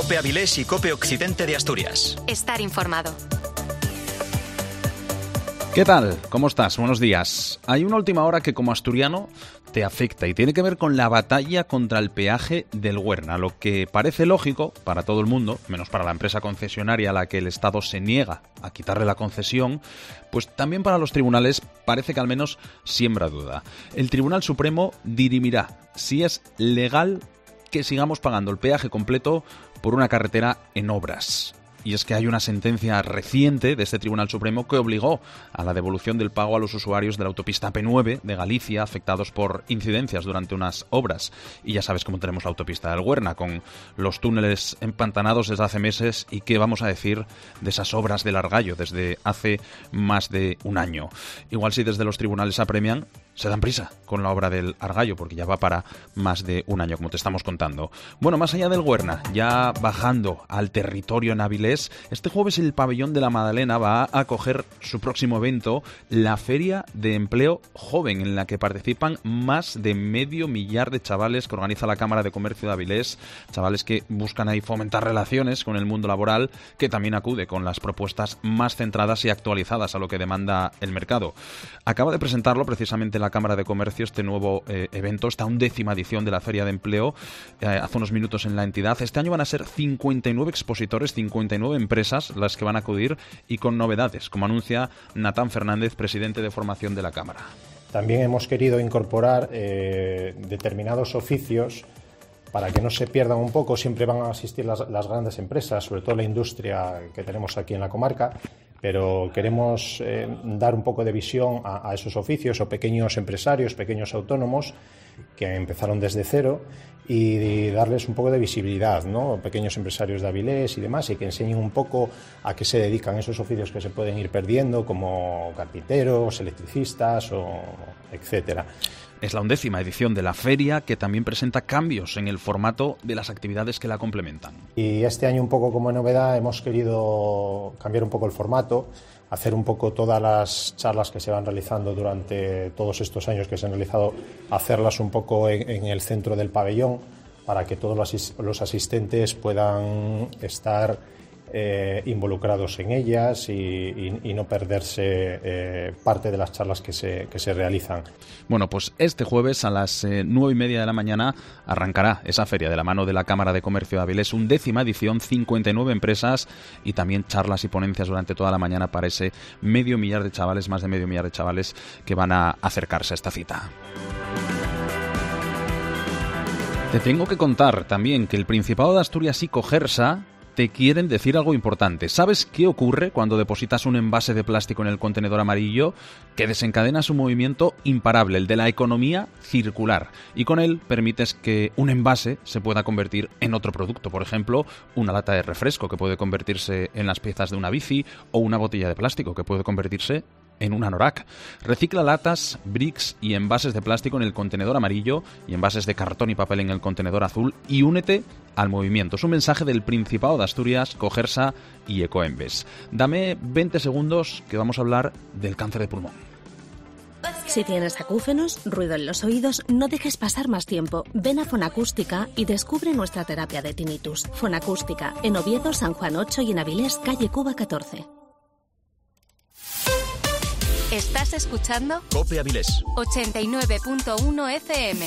COPE Avilés y COPE Occidente de Asturias. Estar informado. ¿Qué tal? ¿Cómo estás? Buenos días. Hay una última hora que como asturiano te afecta y tiene que ver con la batalla contra el peaje del Huerna. Lo que parece lógico para todo el mundo, menos para la empresa concesionaria a la que el Estado se niega a quitarle la concesión, pues también para los tribunales parece que al menos siembra duda. El Tribunal Supremo dirimirá si es legal que sigamos pagando el peaje completo por una carretera en obras. Y es que hay una sentencia reciente de este Tribunal Supremo que obligó a la devolución del pago a los usuarios de la autopista P9 de Galicia afectados por incidencias durante unas obras. Y ya sabes cómo tenemos la autopista del Huerna, con los túneles empantanados desde hace meses y qué vamos a decir de esas obras del Argallo desde hace más de un año. Igual si desde los tribunales apremian, se dan prisa con la obra del Argallo, porque ya va para más de un año, como te estamos contando. Bueno, más allá del Huerna, ya bajando al territorio en Avilés, este jueves el Pabellón de la Madalena va a acoger su próximo evento, la Feria de Empleo Joven, en la que participan más de 500.000 de chavales que organiza la Cámara de Comercio de Avilés, chavales que buscan ahí fomentar relaciones con el mundo laboral, que también acude con las propuestas más centradas y actualizadas a lo que demanda el mercado. Acaba de presentarlo precisamente la Cámara de Comercio, este nuevo evento, esta 11ª edición de la Feria de Empleo, hace unos minutos en la entidad. Este año van a ser 59 expositores, 59 empresas las que van a acudir y con novedades, como anuncia Natán Fernández, presidente de formación de la Cámara. También hemos querido incorporar determinados oficios para que no se pierdan un poco. Siempre van a asistir las grandes empresas, sobre todo la industria que tenemos aquí en la comarca, pero queremos dar un poco de visión a esos oficios o pequeños empresarios, pequeños autónomos que empezaron desde cero y darles un poco de visibilidad, ¿no? Pequeños empresarios de Avilés y demás, y que enseñen un poco a qué se dedican esos oficios que se pueden ir perdiendo, como carpinteros, electricistas o etcétera. Es la 11ª edición de la feria, que también presenta cambios en el formato de las actividades que la complementan. Y este año, un poco como novedad, hemos querido cambiar un poco el formato, hacer un poco todas las charlas que se van realizando durante todos estos años que se han realizado, hacerlas un poco en el centro del pabellón, para que todos los asistentes puedan estar involucrados en ellas y no perderse parte de las charlas que se realizan. Bueno, pues este jueves a las 9:30 de la mañana arrancará esa feria de la mano de la Cámara de Comercio de Avilés, 11ª edición, 59 empresas y también charlas y ponencias durante toda la mañana para ese 500.000 de chavales, más de 500.000 de chavales que van a acercarse a esta cita. Te tengo que contar también que el Principado de Asturias y Cogersa te quieren decir algo importante. ¿Sabes qué ocurre cuando depositas un envase de plástico en el contenedor amarillo? Que desencadena su movimiento imparable, el de la economía circular. Y con él permites que un envase se pueda convertir en otro producto. Por ejemplo, una lata de refresco que puede convertirse en las piezas de una bici, o una botella de plástico que puede convertirse en un anorak. Recicla latas, bricks y envases de plástico en el contenedor amarillo y envases de cartón y papel en el contenedor azul y únete al movimiento. Es un mensaje del Principado de Asturias, Cogersa y Ecoembes. Dame 20 segundos que vamos a hablar del cáncer de pulmón. Si tienes acúfenos, ruido en los oídos, no dejes pasar más tiempo. Ven a Fonacústica y descubre nuestra terapia de tinnitus. Fonacústica, en Oviedo, San Juan 8 y en Avilés, calle Cuba 14. ¿Estás escuchando? COPE Avilés 89.1 FM.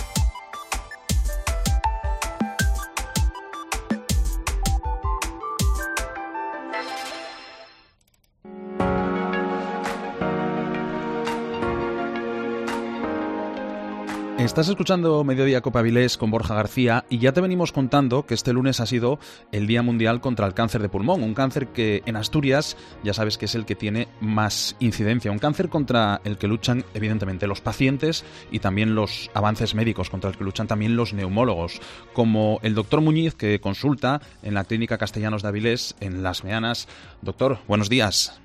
Estás escuchando Mediodía Cope Avilés con Borja García y ya te venimos contando que este lunes ha sido el Día Mundial contra el Cáncer de Pulmón, un cáncer que en Asturias ya sabes que es el que tiene más incidencia, un cáncer contra el que luchan evidentemente los pacientes y también los avances médicos, contra el que luchan también los neumólogos, como el doctor Muñiz, que consulta en la Clínica Castellanos de Avilés en Las Meanas. Doctor, buenos días.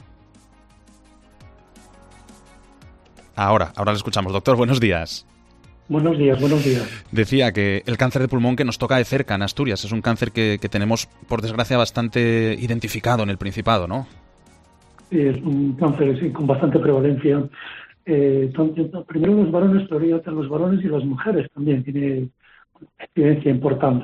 Ahora le escuchamos. Doctor, buenos días. Buenos días. Decía que el cáncer de pulmón que nos toca de cerca en Asturias es un cáncer que tenemos, por desgracia, bastante identificado en el Principado, ¿no? Sí, es un cáncer con bastante prevalencia. Primero los varones, pero ahorita los varones y las mujeres también tiene una incidencia importante.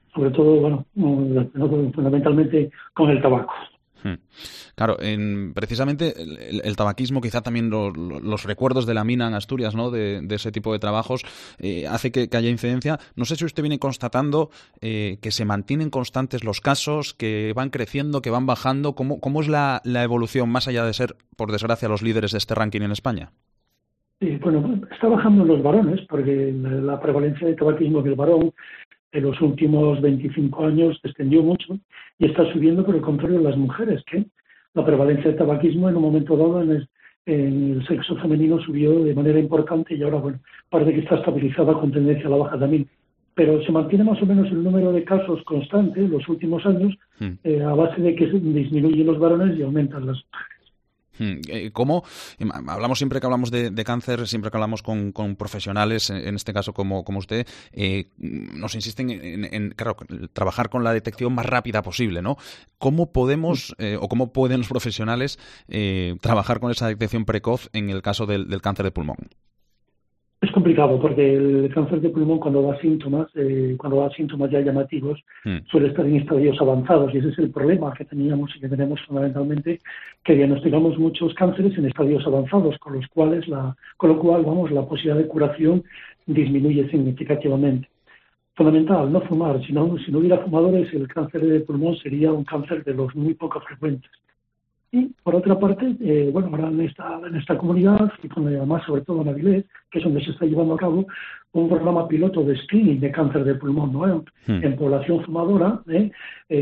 sobre todo, fundamentalmente con el tabaco. Claro, precisamente el tabaquismo, quizá también los recuerdos de la mina en Asturias, ¿no? De ese tipo de trabajos, hace que haya incidencia. No sé si usted viene constatando que se mantienen constantes los casos, que van creciendo, que van bajando. ¿Cómo es la evolución, más allá de ser, por desgracia, los líderes de este ranking en España? Sí, está bajando en los varones, porque la prevalencia de tabaquismo del varón en los últimos 25 años descendió mucho y está subiendo, por el contrario, en las mujeres, que la prevalencia de tabaquismo en un momento dado en el sexo femenino subió de manera importante y ahora, parece que está estabilizada con tendencia a la baja también. Pero se mantiene más o menos el número de casos constante en los últimos años a base de que disminuyen los varones y aumentan las mujeres. ¿Cómo? Hablamos siempre que hablamos de cáncer, siempre que hablamos con profesionales, en este caso como usted, nos insisten en claro, trabajar con la detección más rápida posible, ¿no? ¿Cómo podemos o cómo pueden los profesionales trabajar con esa detección precoz en el caso del cáncer de pulmón? Es complicado porque el cáncer de pulmón cuando da síntomas ya llamativos suele estar en estadios avanzados y ese es el problema que teníamos y que tenemos fundamentalmente, que diagnosticamos muchos cánceres en estadios avanzados, con lo cual la posibilidad de curación disminuye significativamente. Fundamental, no fumar. Si no hubiera fumadores, el cáncer de pulmón sería un cáncer de los muy poco frecuentes. Y, por otra parte, ahora en esta comunidad, y además, sobre todo en Avilés, que es donde se está llevando a cabo un programa piloto de screening de cáncer de pulmón, ¿no? En población fumadora, de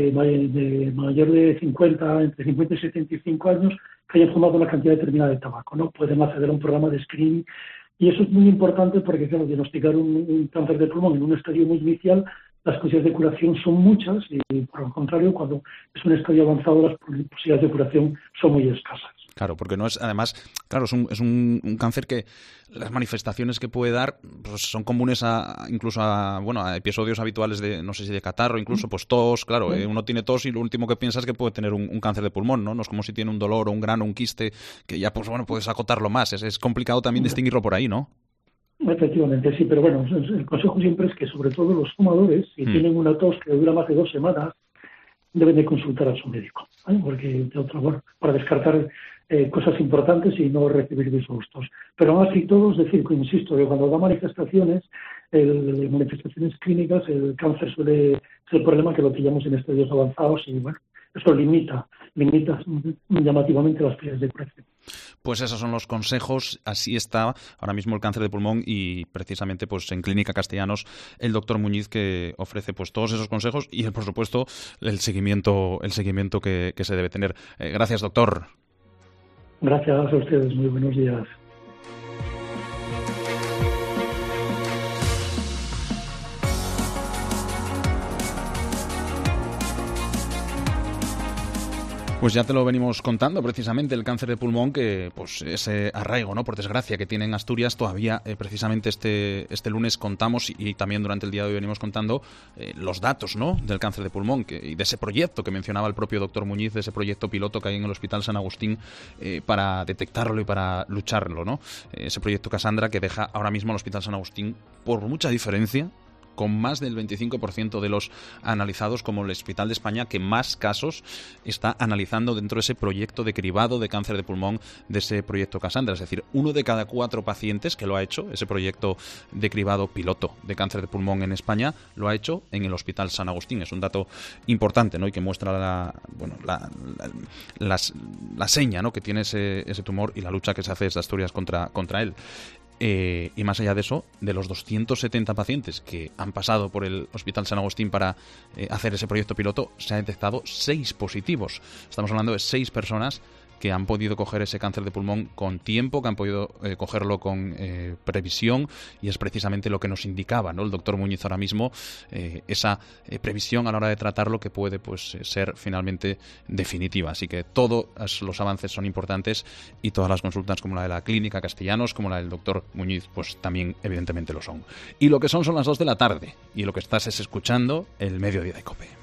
mayor de 50, entre 50 y 75 años, que hayan fumado una cantidad determinada de tabaco, ¿no? Pueden acceder a un programa de screening. Y eso es muy importante porque, claro, diagnosticar un cáncer de pulmón en un estadio muy inicial, las posibilidades de curación son muchas y, por el contrario, cuando es un estadio avanzado, las posibilidades de curación son muy escasas. Claro, porque no es, además, claro, es un cáncer que las manifestaciones que puede dar pues son comunes incluso a episodios habituales de, no sé si de catarro, incluso pues tos, claro, uno tiene tos y lo último que piensa es que puede tener un cáncer de pulmón, ¿no? No es como si tiene un dolor o un grano, un quiste, que ya pues puedes acotarlo más, es complicado también distinguirlo por ahí, ¿no? Efectivamente, sí, pero el consejo siempre es que sobre todo los fumadores, si tienen una tos que dura más de 2 semanas, deben de consultar a su médico, ¿vale? Porque de otro modo, para descartar cosas importantes y no recibir disgustos. Pero aún así todo, es decir, insisto, que cuando da manifestaciones clínicas, el cáncer suele ser el problema que lo pillamos en estadios avanzados y eso limita llamativamente las posibilidades de curación. Pues esos son los consejos, así está ahora mismo el cáncer de pulmón y precisamente pues en Clínica Castellanos el doctor Muñiz que ofrece pues todos esos consejos y por supuesto el seguimiento que se debe tener. Gracias, doctor. Gracias a ustedes, muy buenos días. Pues ya te lo venimos contando, precisamente el cáncer de pulmón, que pues ese arraigo, ¿no? Por desgracia, que tiene en Asturias todavía, precisamente este lunes contamos y también durante el día de hoy venimos contando los datos, ¿no? Del cáncer de pulmón y de ese proyecto que mencionaba el propio doctor Muñiz, de ese proyecto piloto que hay en el Hospital San Agustín para detectarlo y para lucharlo, ¿no? Ese proyecto Cassandra que deja ahora mismo al Hospital San Agustín por mucha diferencia con más del 25% de los analizados como el Hospital de España que más casos está analizando dentro de ese proyecto de cribado de cáncer de pulmón de ese proyecto Cassandra. Es decir, 1 de cada 4 pacientes que lo ha hecho, ese proyecto de cribado piloto de cáncer de pulmón en España, lo ha hecho en el Hospital San Agustín. Es un dato importante, ¿no? Y que muestra la seña, ¿no? Que tiene ese tumor y la lucha que se hace desde Asturias contra él. Y más allá de eso, de los 270 pacientes que han pasado por el Hospital San Agustín para hacer ese proyecto piloto, se ha detectado 6 positivos. Estamos hablando de 6 personas que han podido coger ese cáncer de pulmón con tiempo, que han podido cogerlo con previsión, y es precisamente lo que nos indicaba, ¿no? El doctor Muñiz ahora mismo, esa previsión a la hora de tratarlo que puede pues ser finalmente definitiva. Así que todos los avances son importantes y todas las consultas como la de la Clínica Castellanos, como la del doctor Muñiz, pues también evidentemente lo son. Y lo que son las 2 de la tarde y lo que estás es escuchando el Mediodía de COPE.